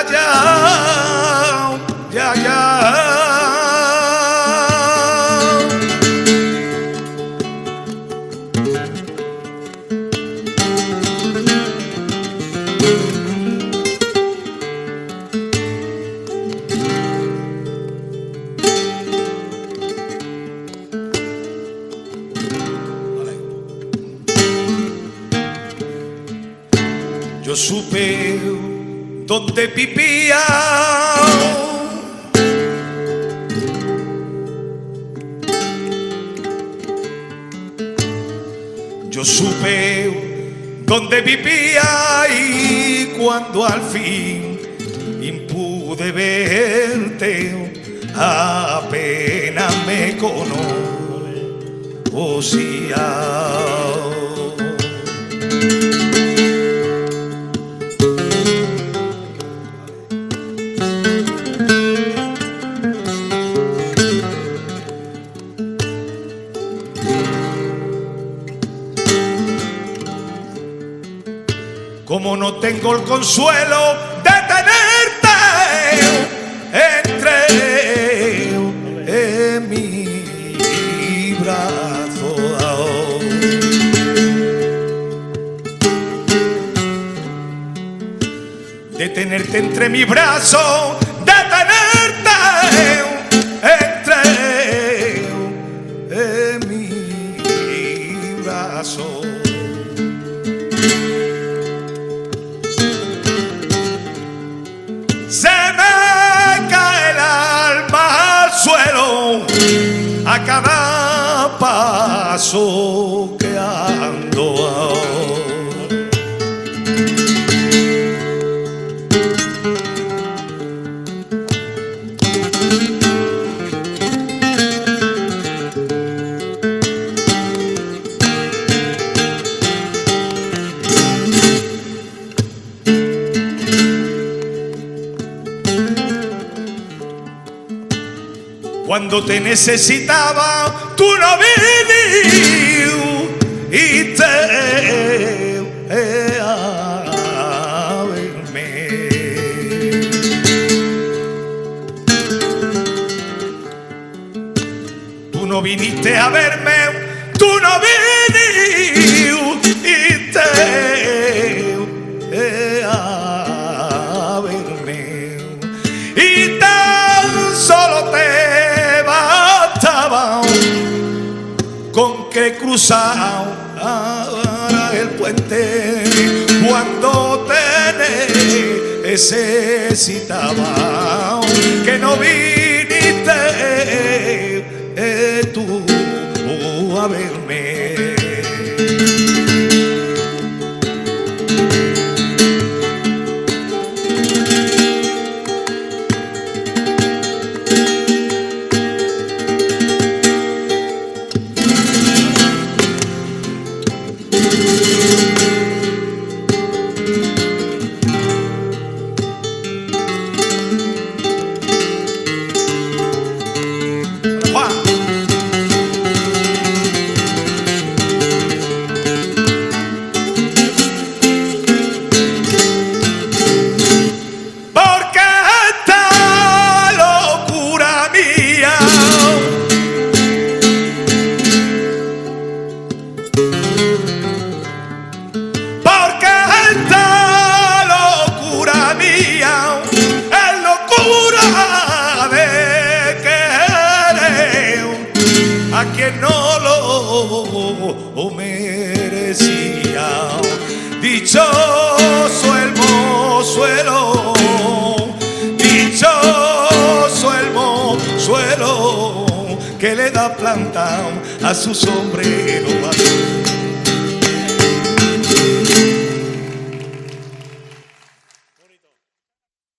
ya, ya. Yo supe dónde vivía, yo supe dónde vivía, y cuando al fin pude verte, apenas me conocía. Como no tengo el consuelo de tenerte entre mi brazo, de tenerte entre mi brazo, de tenerte entre mi brazo. Se me cae el alma al suelo a cada paso que ando. Cuando te necesitaba, tú no viniste a verme. Tú no viniste a verme, tú no viniste a verme. Y tan solo te con que cruzar el puente cuando te necesitaba, que no viniste tú a verme. A quien no lo merecía. Dichoso el mozuelo, dichoso el mozuelo, que le da planta a su sombrero azul.